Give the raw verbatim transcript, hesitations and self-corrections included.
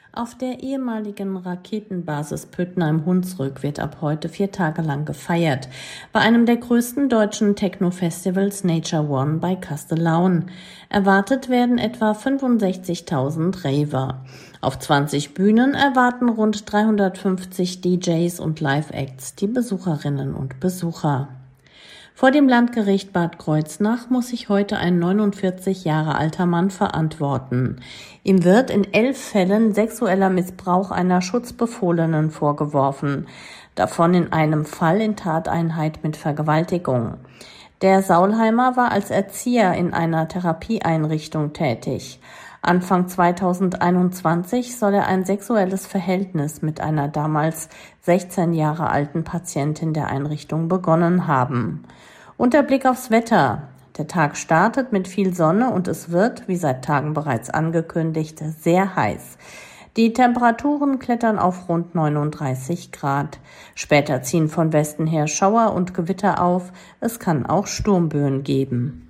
Auf der ehemaligen Raketenbasis Pöttner-im-Hunsrück wird ab heute vier Tage lang gefeiert. Bei einem der größten deutschen Techno-Festivals Nature One bei Kastellaun. Erwartet werden etwa fünfundsechzigtausend Raver. Auf zwanzig Bühnen erwarten rund dreihundertfünfzig D Js und Live-Acts die Besucherinnen und Besucher. Vor dem Landgericht Bad Kreuznach muss sich heute ein neunundvierzig Jahre alter Mann verantworten. Ihm wird in elf Fällen sexueller Missbrauch einer Schutzbefohlenen vorgeworfen, davon in einem Fall in Tateinheit mit Vergewaltigung. Der Saulheimer war als Erzieher in einer Therapieeinrichtung tätig. Anfang zweitausendeinundzwanzig soll er ein sexuelles Verhältnis mit einer damals sechzehn Jahre alten Patientin der Einrichtung begonnen haben. Und der Blick aufs Wetter. Der Tag startet mit viel Sonne und es wird, wie seit Tagen bereits angekündigt, sehr heiß. Die Temperaturen klettern auf rund neununddreißig Grad. Später ziehen von Westen her Schauer und Gewitter auf. Es kann auch Sturmböen geben.